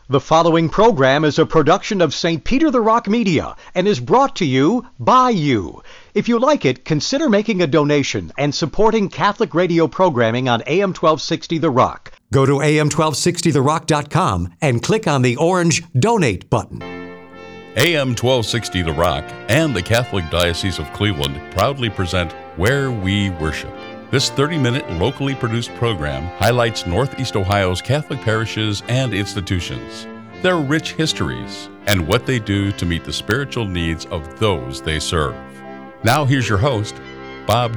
The following program is a production of St. Peter the Rock Media and is brought to you by you. If you like it, consider making a donation and supporting Catholic radio programming on AM 1260 The Rock. Go to am1260therock.com and click on the orange Donate button. AM 1260 The Rock and the Catholic Diocese of Cleveland proudly present Where We Worship. This 30-minute locally produced program highlights Northeast Ohio's Catholic parishes and institutions, their rich histories, and what they do to meet the spiritual needs of those they serve. Now here's your host, Bob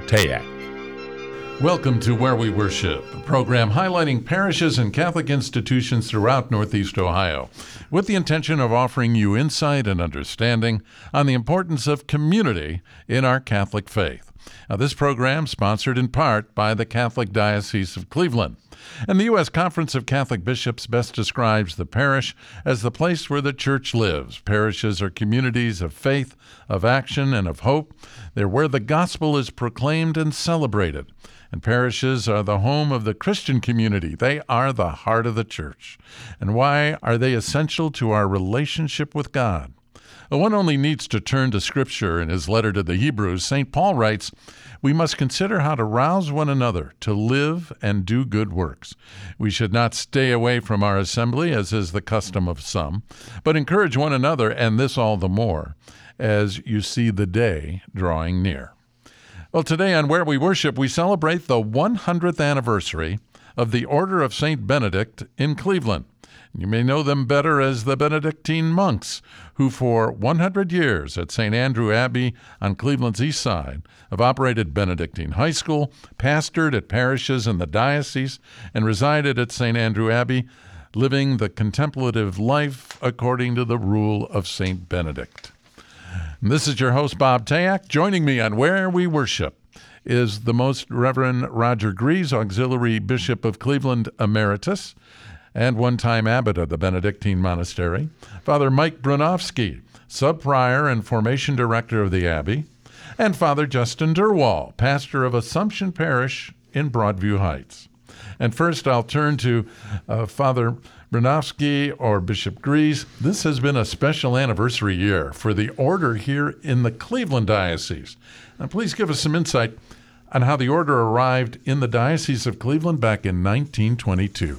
Tayak. Welcome to Where We Worship, a program highlighting parishes and Catholic institutions throughout Northeast Ohio, with the intention of offering you insight and understanding on the importance of community in our Catholic faith. Now, this program sponsored in part by the Catholic Diocese of Cleveland. And the U.S. Conference of Catholic Bishops best describes the parish as the place where the church lives. Parishes are communities of faith, of action, and of hope. They're where the gospel is proclaimed and celebrated. And parishes are the home of the Christian community. They are the heart of the church. And why are they essential to our relationship with God? Well, one only needs to turn to Scripture. In his letter to the Hebrews, St. Paul writes, "We must consider how to rouse one another to live and do good works. We should not stay away from our assembly, as is the custom of some, but encourage one another, and this all the more, as you see the day drawing near." Well, today on Where We Worship, we celebrate the 100th anniversary of the Order of St. Benedict in Cleveland. You may know them better as the Benedictine monks, who for 100 years at St. Andrew Abbey on Cleveland's east side have operated Benedictine High School, pastored at parishes in the diocese, and resided at St. Andrew Abbey, living the contemplative life according to the rule of St. Benedict. And this is your host, Bob Tayak. Joining me on Where We Worship is the Most Reverend Roger Gries, Auxiliary Bishop of Cleveland Emeritus, and one-time abbot of the Benedictine Monastery, Father Mike Brunofsky, sub-prior and formation director of the Abbey, and Father Justin Durwal, pastor of Assumption Parish in Broadview Heights. And first, I'll turn to Father Brunofsky or Bishop Gries. This has been a special anniversary year for the order here in the Cleveland Diocese. Now, please give us some insight on how the order arrived in the Diocese of Cleveland back in 1922.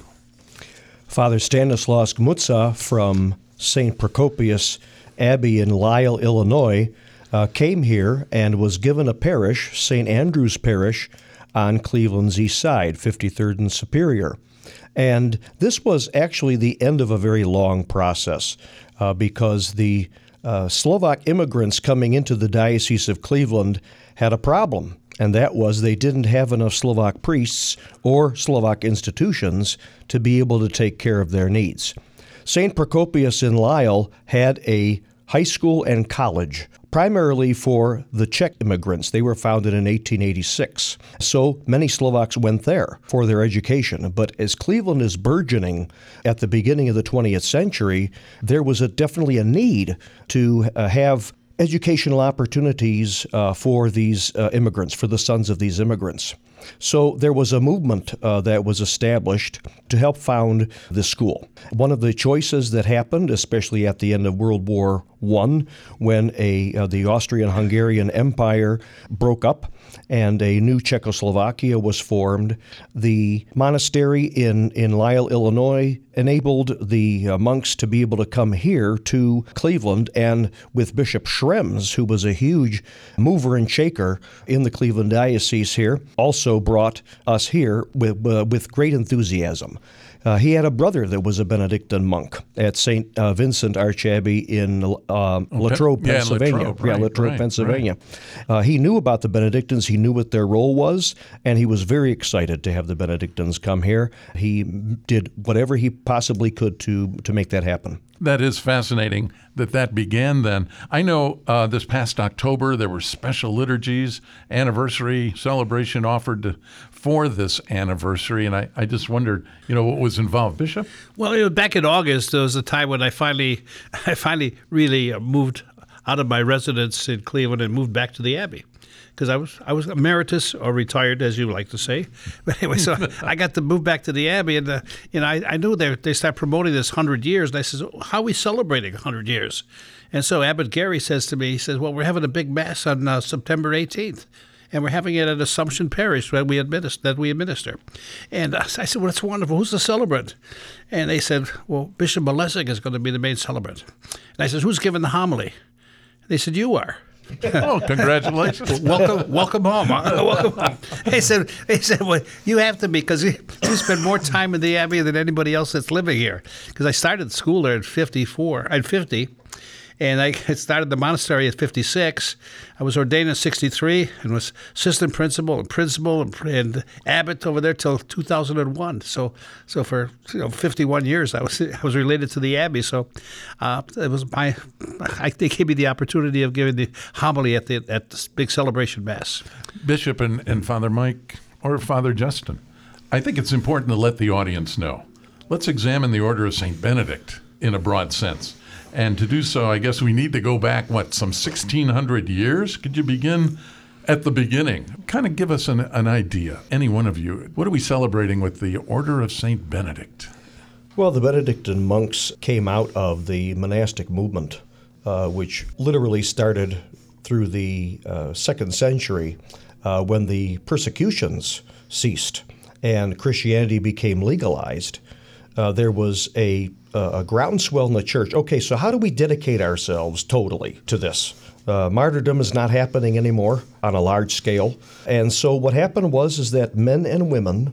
Father Stanislaus Gmutza from St. Procopius Abbey in Lisle, Illinois, came here and was given a parish, St. Andrew's Parish, on Cleveland's east side, 53rd and Superior. And this was actually the end of a very long process because the Slovak immigrants coming into the Diocese of Cleveland had a problem. And that was they didn't have enough Slovak priests or Slovak institutions to be able to take care of their needs. St. Procopius in Lisle had a high school and college, primarily for the Czech immigrants. They were founded in 1886. So many Slovaks went there for their education. But as Cleveland is burgeoning at the beginning of the 20th century, there was definitely a need to have educational opportunities for these immigrants, for the sons of these immigrants. So there was a movement that was established to help found this school. One of the choices that happened, especially at the end of World War I, when the Austrian-Hungarian Empire broke up and a new Czechoslovakia was formed, the monastery in Lisle, Illinois, enabled the monks to be able to come here to Cleveland, and with Bishop Schrems, who was a huge mover and shaker in the Cleveland Diocese here, also brought us here with great enthusiasm. He had a brother that was a Benedictine monk at St. Vincent Archabbey in Latrobe, Pennsylvania. Latrobe, Pennsylvania. Right. He knew about the Benedictines. He knew what their role was, and he was very excited to have the Benedictines come here. He did whatever he possibly could to make that happen. That is fascinating that began then. I know this past October there were special liturgies, anniversary celebration offered for this anniversary, and I just wondered, what was involved, Bishop? Well, back in August, there was a time when I finally really moved out of my residence in Cleveland and moved back to the Abbey. because I was emeritus or retired, as you like to say. But anyway, so I got to move back to the Abbey, and I knew they started promoting this 100 years, and I said, how are we celebrating 100 years? And so Abbot Gary says to me, he says, well, we're having a big mass on September 18th. And we're having it at Assumption Parish that we administer. And I said, well, that's wonderful. Who's the celebrant? And they said, well, Bishop Malesic is going to be the main celebrant. And I said, who's giving the homily? They said, you are. Oh, congratulations. Welcome home. Welcome home. They said, well, you have to be, because you spend more time in the Abbey than anybody else that's living here. Because I started school there at 50. And I started the monastery at 56. I was ordained in 63 and was assistant principal and abbot over there till 2001. So for 51 years I was related to the Abbey. So it was they gave me the opportunity of giving the homily at this big celebration mass. Bishop and Father Mike or Father Justin, I think it's important to let the audience know. Let's examine the Order of St. Benedict in a broad sense. And to do so, I guess we need to go back, some 1,600 years? Could you begin at the beginning? Kind of give us an idea, any one of you. What are we celebrating with the Order of St. Benedict? Well, the Benedictine monks came out of the monastic movement, which literally started through the 2nd century when the persecutions ceased and Christianity became legalized. There was a groundswell in the church. Okay, so how do we dedicate ourselves totally to this? Martyrdom is not happening anymore on a large scale. And so what happened was that men and women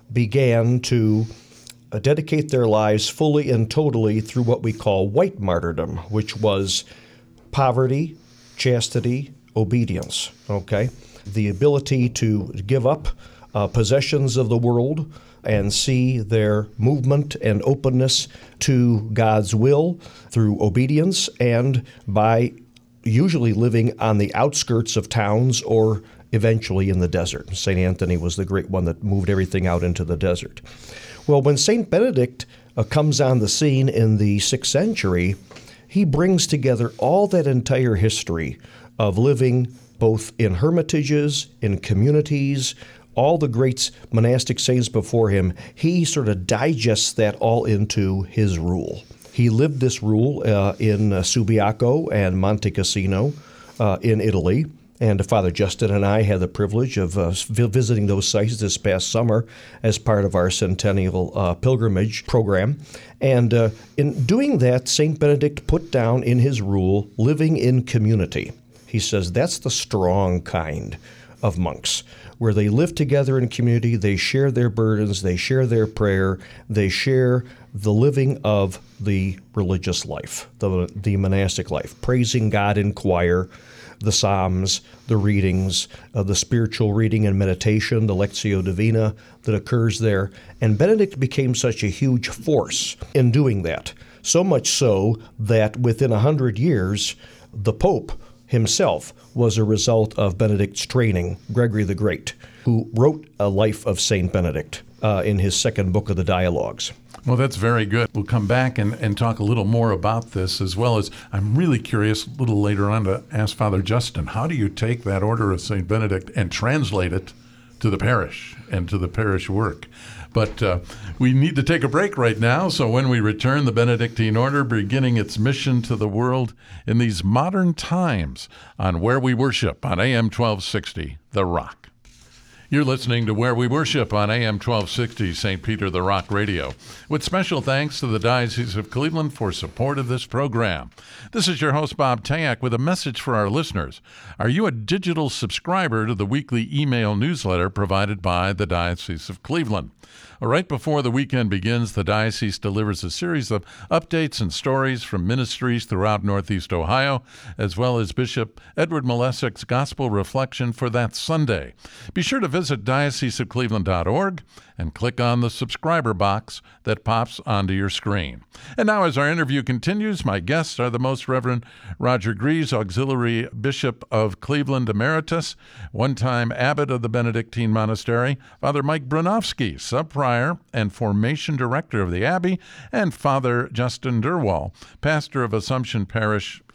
began to dedicate their lives fully and totally through what we call white martyrdom, which was poverty, chastity, obedience, okay? The ability to give up possessions of the world and see their movement and openness to God's will through obedience and by usually living on the outskirts of towns or eventually in the desert. St. Anthony was the great one that moved everything out into the desert. Well, when St. Benedict comes on the scene in the 6th century, he brings together all that entire history of living both in hermitages, in communities, all the great monastic saints before him. He sort of digests that all into his rule. He lived this rule in Subiaco and Monte Cassino in Italy. And Father Justin and I had the privilege of visiting those sites this past summer as part of our centennial pilgrimage program. And in doing that, St. Benedict put down in his rule living in community. He says that's the strong kind of monks, where they live together in community, they share their burdens, they share their prayer, they share the living of the religious life, the monastic life, praising God in choir, the Psalms, the readings, the spiritual reading and meditation, the Lectio Divina that occurs there. And Benedict became such a huge force in doing that, so much so that within 100 years, the Pope himself was a result of Benedict's training, Gregory the Great, who wrote a life of St. Benedict in his 2nd book of the Dialogues. Well, that's very good. We'll come back and talk a little more about this, as well as I'm really curious a little later on to ask Father Justin, how do you take that Order of St. Benedict and translate it to the parish and to the parish work? But we need to take a break right now, so when we return, the Benedictine Order beginning its mission to the world in these modern times on Where We Worship on AM 1260, The Rock. You're listening to Where We Worship on AM 1260, St. Peter the Rock Radio, with special thanks to the Diocese of Cleveland for support of this program. This is your host, Bob Tayak, with a message for our listeners. Are you a digital subscriber to the weekly email newsletter provided by the Diocese of Cleveland? Right before the weekend begins, the diocese delivers a series of updates and stories from ministries throughout Northeast Ohio, as well as Bishop Edward Malesic's Gospel Reflection for that Sunday. Be sure to visit dioceseofcleveland.org and click on the subscriber box that pops onto your screen. And now, as our interview continues, my guests are the Most Reverend Roger Gries, Auxiliary Bishop of Cleveland Emeritus, one-time abbot of the Benedictine Monastery, Father Mike Brunofsky, Sub-Prior and Formation Director of the Abbey, and Father Justin Durwal, pastor of Assumption Parish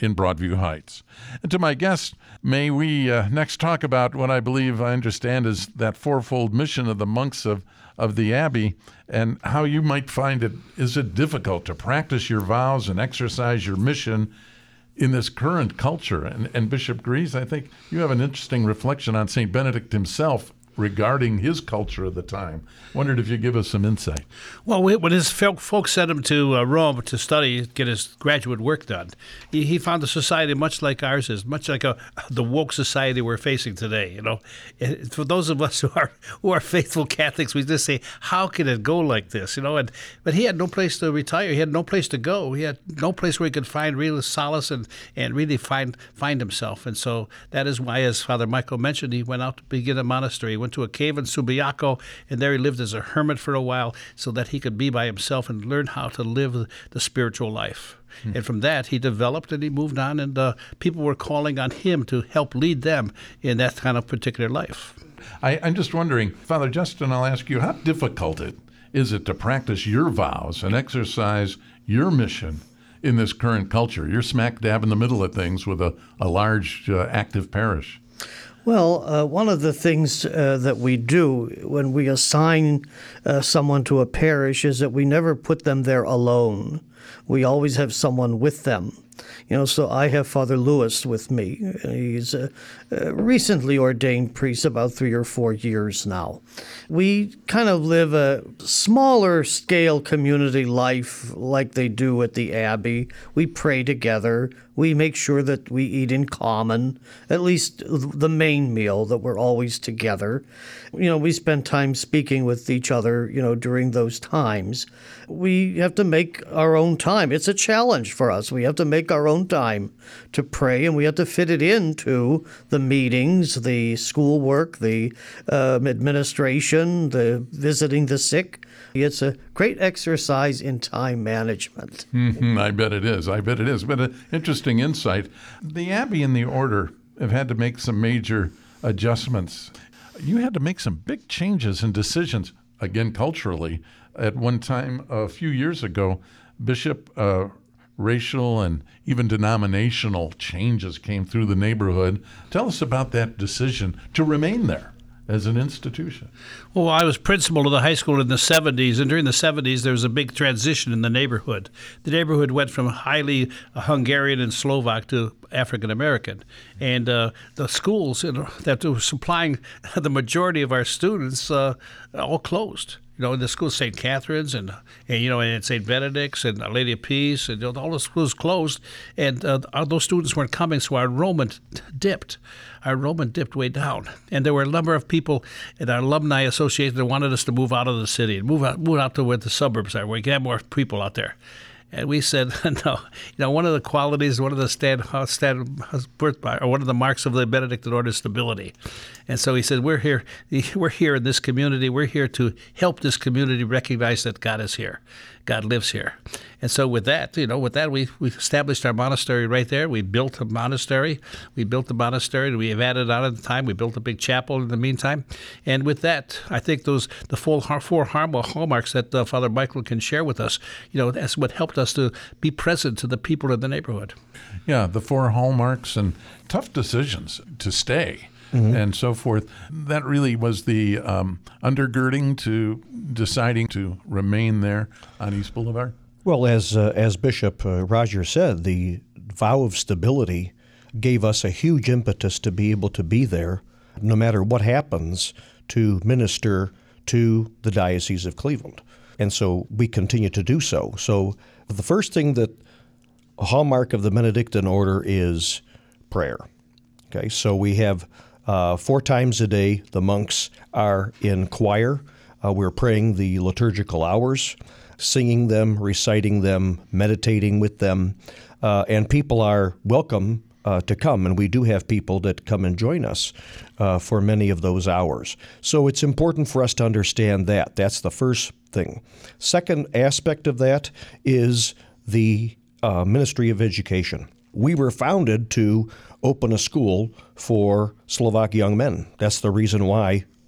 in Broadview Heights. And to my guest, may we next talk about what I believe I understand is that fourfold mission of the monks of the Abbey, and how you might find it. Is it difficult to practice your vows and exercise your mission in this current culture? And Bishop Gries, I think you have an interesting reflection on St. Benedict himself regarding his culture of the time. Wondered if you'd give us some insight. Well, when his folks sent him to Rome to study, get his graduate work done, he found a society much like ours is, much like the woke society we're facing today. And for those of us who are faithful Catholics, we just say, how can it go like this? But he had no place to retire. He had no place to go. He had no place where he could find real solace and really find himself. And so that is why, as Father Michael mentioned, he went out to begin a monastery. He went to a cave in Subiaco, and there he lived as a hermit for a while so that he could be by himself and learn how to live the spiritual life. And from that, he developed and he moved on, and people were calling on him to help lead them in that kind of particular life. I'm just wondering, Father Justin, I'll ask you, how difficult is it to practice your vows and exercise your mission in this current culture? You're smack dab in the middle of things with a large active parish. Well, one of the things that we do when we assign someone to a parish is that we never put them there alone. We always have someone with them. So I have Father Lewis with me. He's a recently ordained priest, about 3 or 4 years now. We kind of live a smaller scale community life like they do at the Abbey. We pray together. We make sure that we eat in common, at least the main meal, that we're always together. We spend time speaking with each other, during those times. We have to make our own time. It's a challenge for us. We have to make our own time to pray, and we have to fit it into the meetings, the schoolwork, the administration, the visiting the sick. It's a great exercise in time management. I bet it is. But an interesting insight. The Abbey and the Order have had to make some major adjustments. You had to make some big changes and decisions, again, culturally. At one time, a few years ago, Bishop, racial and even denominational changes came through the neighborhood. Tell us about that decision to remain there as an institution. Well, I was principal of the high school in the 70s, and during the 70s, there was a big transition in the neighborhood. The neighborhood went from highly Hungarian and Slovak to African American, and the schools that were supplying the majority of our students all closed. In the schools, St. Catherine's and St. Benedict's and Our Lady of Peace, and all the schools closed, and those students weren't coming, so our enrollment dipped. Our enrollment dipped way down, and there were a number of people in our alumni association that wanted us to move out of the city and move out to where the suburbs are, where we can have more people out there. And we said, no. One of the qualities, one of the one of the marks of the Benedictine order is stability. And so he said, we're here in this community. We're here to help this community recognize that God is here. God lives here. And so with that, we established our monastery right there. We built a monastery. And we have added on at the time. We built a big chapel in the meantime. And with that, I think the four hallmarks that Father Michael can share with us, that's what helped us to be present to the people in the neighborhood. Yeah, the 4 hallmarks and tough decisions to stay. And so forth. That really was the undergirding to deciding to remain there on East Boulevard? Well, as Bishop Roger said, the vow of stability gave us a huge impetus to be able to be there, no matter what happens, to minister to the Diocese of Cleveland. And so we continue to do so. So the first thing that a hallmark of the Benedictine order is prayer. Okay, so we have 4 times a day, the monks are in choir. We're praying the liturgical hours, singing them, reciting them, meditating with them, and people are welcome to come. And we do have people that come and join us for many of those hours. So it's important for us to understand that. That's the first thing. Second aspect of that is the Ministry of Education. We were founded to open a school for Slovak young men. That's the reason why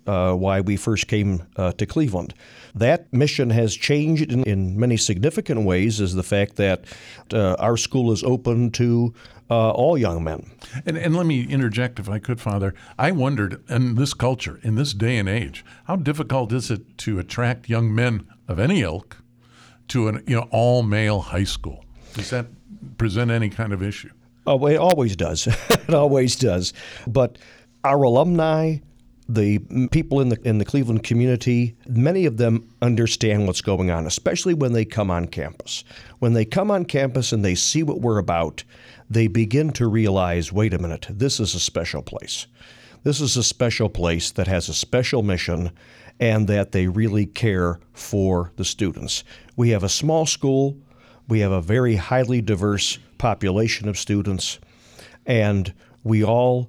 why we first came to Cleveland. That mission has changed in many significant ways, is the fact that our school is open to all young men. And let me interject, if I could, Father. I wondered, in this culture, in this day and age, how difficult is it to attract young men of any ilk to an all-male high school? Does that present any kind of issue? Oh, it always does. It always does. But our alumni, the people in the Cleveland community, many of them understand what's going on, especially when they come on campus. When they come on campus and they see what we're about, they begin to realize, wait a minute, this is a special place. This is a special place that has a special mission, and that they really care for the students. We have a small school. We have a very highly diverse population of students, and we all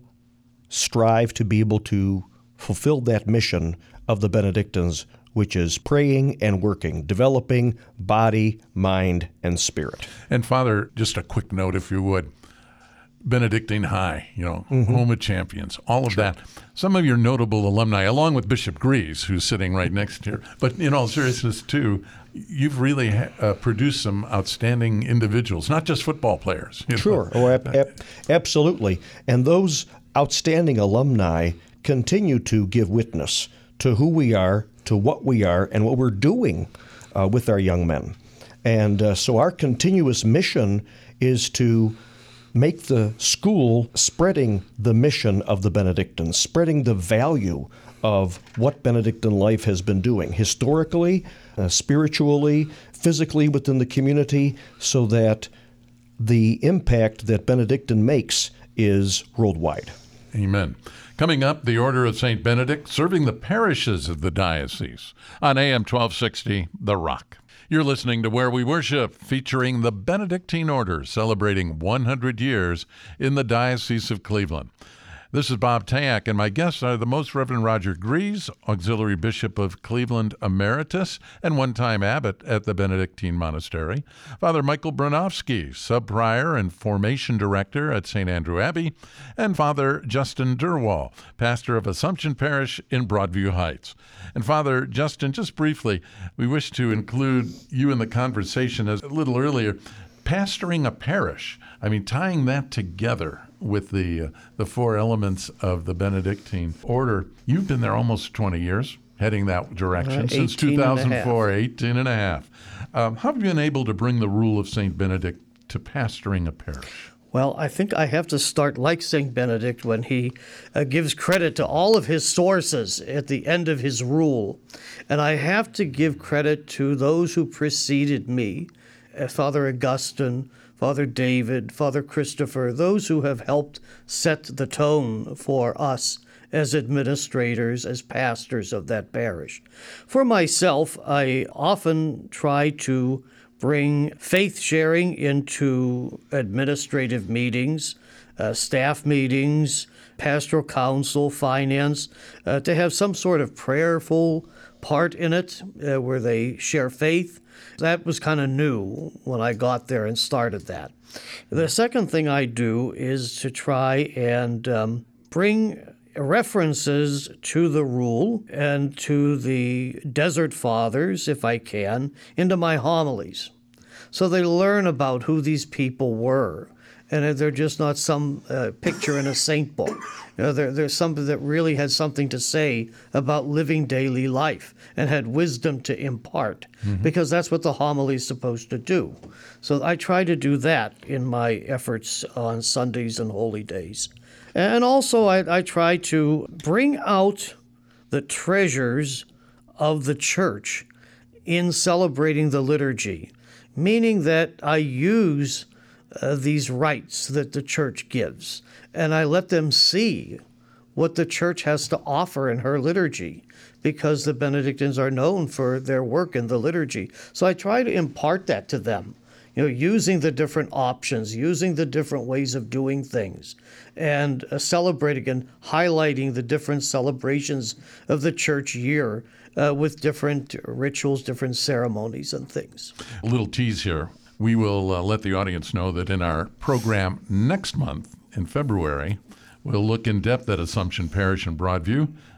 strive to be able to fulfill that mission of the Benedictines, which is praying and working, developing body, mind, and spirit. And Father, just a quick note, if you would. Benedictine High, home of champions, all of that. Some of your notable alumni, along with Bishop Greaves, who's sitting right next here. But in all seriousness, too, you've really produced some outstanding individuals, not just football players. Sure. Oh, absolutely. And those outstanding alumni continue to give witness to who we are, to what we are, and what we're doing with our young men. And so our continuous mission is to make the school spreading the mission of the Benedictines, spreading the value of what Benedictine life has been doing historically, spiritually, physically within the community, so that the impact that Benedictine makes is worldwide. Amen. Coming up, the Order of St. Benedict, serving the parishes of the diocese on AM 1260, The Rock. You're listening to Where We Worship, featuring the Benedictine Order, celebrating 100 years in the Diocese of Cleveland. This is Bob Tayak, and my guests are the Most Reverend Roger Greaves, Auxiliary Bishop of Cleveland Emeritus and one-time abbot at the Benedictine Monastery, Father Michael Bronowski, Sub-Prior and Formation Director at St. Andrew Abbey, and Father Justin Durwall, pastor of Assumption Parish in Broadview Heights. And Father Justin, just briefly, we wish to include you in the conversation as a little earlier. Pastoring a parish, tying that together with the four elements of the Benedictine order. You've been there almost 20 years, heading that direction since 2004, 18 and a half. How have you been able to bring the rule of St. Benedict to pastoring a parish? Well, I think I have to start like St. Benedict when he gives credit to all of his sources at the end of his rule. And I have to give credit to those who preceded me, Father Augustine, Father David, Father Christopher, those who have helped set the tone for us as administrators, as pastors of that parish. For myself, I often try to bring faith sharing into administrative meetings, staff meetings, pastoral council, finance, to have some sort of prayerful part in it where they share faith. That was kind of new when I got there and started that. The second thing I do is to try and bring references to the rule and to the Desert Fathers, if I can, into my homilies. So they learn about who these people were. And they're just not some picture in a saint book. There's something that really had something to say about living daily life and had wisdom to impart, because that's what the homily is supposed to do. So I try to do that in my efforts on Sundays and holy days. And also I try to bring out the treasures of the church in celebrating the liturgy, meaning that I use these rites that the church gives, and I let them see what the church has to offer in her liturgy, because the Benedictines are known for their work in the liturgy. So I try to impart that to them, using the different options, using the different ways of doing things, and celebrating and highlighting the different celebrations of the church year with different rituals, different ceremonies and things. A little tease here. We will let the audience know that in our program next month, in February, we'll look in depth at Assumption Parish in Broadview,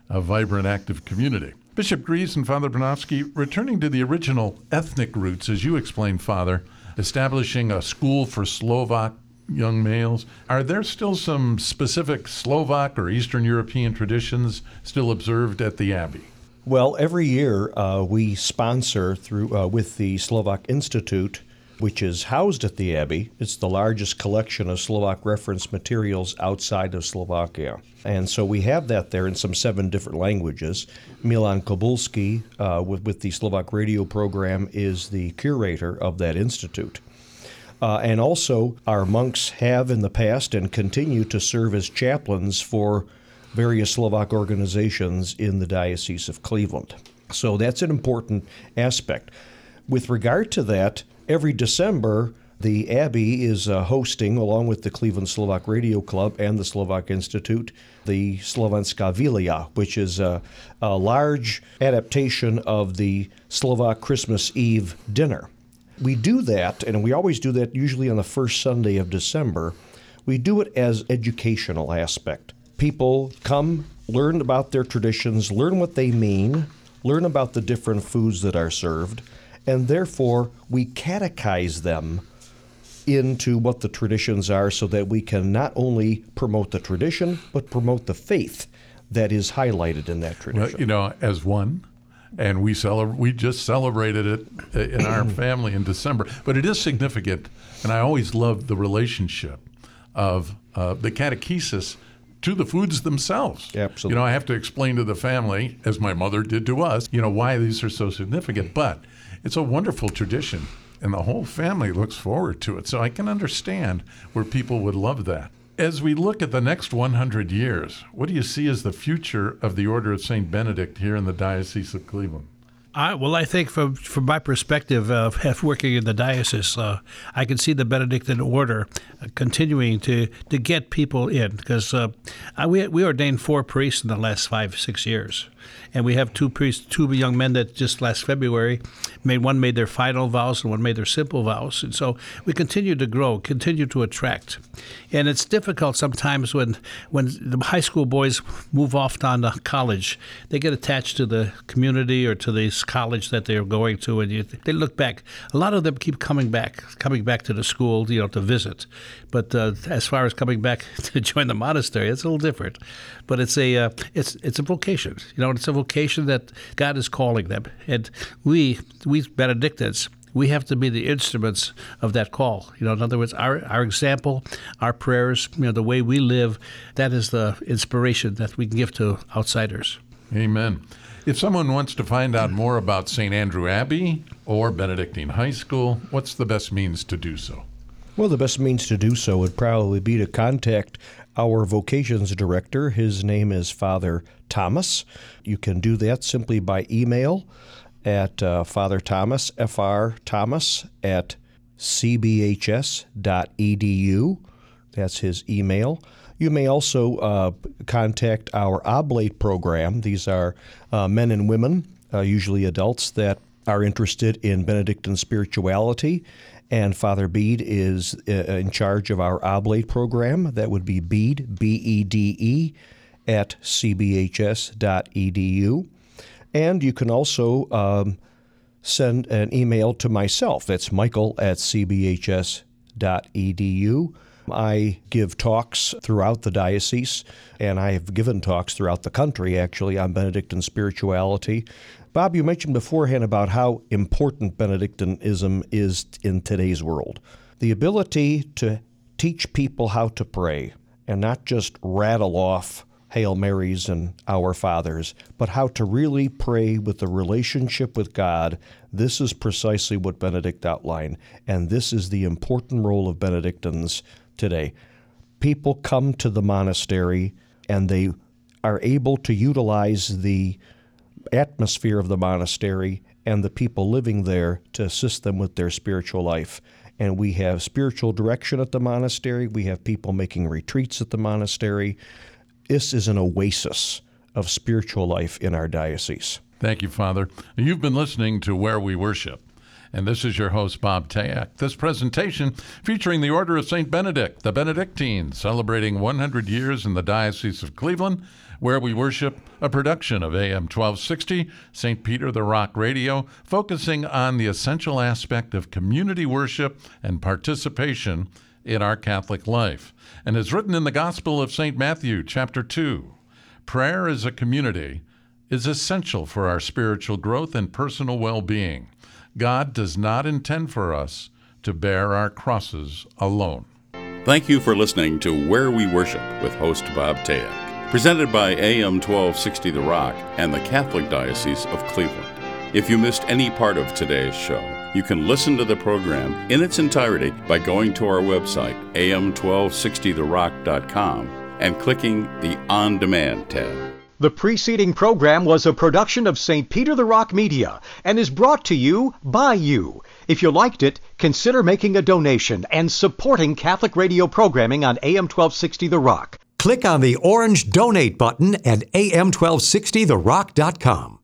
a vibrant, active community. Bishop Gries and Father Bronowski, returning to the original ethnic roots, as you explained, Father, establishing a school for Slovak young males, are there still some specific Slovak or Eastern European traditions still observed at the Abbey? Well, every year we sponsor through with the Slovak Institute, which is housed at the Abbey. It's the largest collection of Slovak reference materials outside of Slovakia. And so we have that there in some 7 different languages. Milan Kobulski, with the Slovak radio program, is the curator of that institute. And also, our monks have in the past and continue to serve as chaplains for various Slovak organizations in the Diocese of Cleveland. So that's an important aspect. With regard to that, every December, the Abbey is hosting, along with the Cleveland Slovak Radio Club and the Slovak Institute, the Slovenská Vilia, which is a large adaptation of the Slovak Christmas Eve dinner. We do that, and we always do that usually on the first Sunday of December. We do it as educational aspect. People come, learn about their traditions, learn what they mean, learn about the different foods that are served, and therefore we catechize them into what the traditions are so that we can not only promote the tradition, but promote the faith that is highlighted in that tradition. Well, as one, and we just celebrated it in our family in December. But it is significant, and I always love the relationship of the catechesis to the foods themselves. Absolutely. I have to explain to the family, as my mother did to us, why these are so significant. But it's a wonderful tradition, and the whole family looks forward to it. So I can understand where people would love that. As we look at the next 100 years, what do you see as the future of the Order of St. Benedict here in the Diocese of Cleveland? I think from my perspective of working in the diocese, I can see the Benedictine order continuing to get people in, because we ordained 4 priests in the last 5-6 years. And we have 2 priests, 2 young men that just last February one made their final vows and one made their simple vows. And so we continue to grow, continue to attract. And it's difficult sometimes when the high school boys move off on to college. They get attached to the community or to this college that they're going to, and they look back. A lot of them keep coming back to the school, to visit. But as far as coming back to join the monastery, it's a little different. But it's a vocation. It's a vocation that God is calling them, and we Benedictines, we have to be the instruments of that call. In other words, our example, our prayers, the way we live, that is the inspiration that we can give to outsiders. Amen. If someone wants to find out more about St. Andrew Abbey or Benedictine High School, what's the best means to do so? Well, the best means to do so would probably be to contact our vocations director. His name is Father Thomas. You can do that simply by email at Father Thomas, Fr. Thomas, at cbhs.edu. That's his email. You may also contact our oblate program. These are men and women, usually adults, that are interested in Benedictine spirituality. And Father Bede is in charge of our oblate program. That would be Bede, B-E-D-E, at cbhs.edu. And you can also send an email to myself. That's Michael at cbhs.edu. I give talks throughout the diocese, and I have given talks throughout the country, actually, on Benedictine spirituality. Bob, you mentioned beforehand about how important Benedictinism is in today's world. The ability to teach people how to pray and not just rattle off Hail Marys and Our Fathers, but how to really pray with a relationship with God. This is precisely what Benedict outlined, and this is the important role of Benedictines today. People come to the monastery and they are able to utilize the atmosphere of the monastery and the people living there to assist them with their spiritual life. And we have spiritual direction at the monastery. We have people making retreats at the monastery. This is an oasis of spiritual life in our diocese. Thank you, Father. You've been listening to Where We Worship. and this is your host, Bob Tayak. This presentation featuring the Order of St. Benedict, the Benedictines, celebrating 100 years in the Diocese of Cleveland, where we worship, a production of AM 1260, St. Peter the Rock Radio, focusing on the essential aspect of community worship and participation in our Catholic life, and is written in the Gospel of St. Matthew, chapter 2. Prayer as a community is essential for our spiritual growth and personal well-being. God does not intend for us to bear our crosses alone. Thank you for listening to Where We Worship with host Bob Tayak, presented by AM 1260 The Rock and the Catholic Diocese of Cleveland. If you missed any part of today's show, you can listen to the program in its entirety by going to our website, am1260therock.com, and clicking the On Demand tab. The preceding program was a production of St. Peter the Rock Media and is brought to you by you. If you liked it, consider making a donation and supporting Catholic radio programming on AM 1260 The Rock. Click on the orange Donate button at am1260therock.com.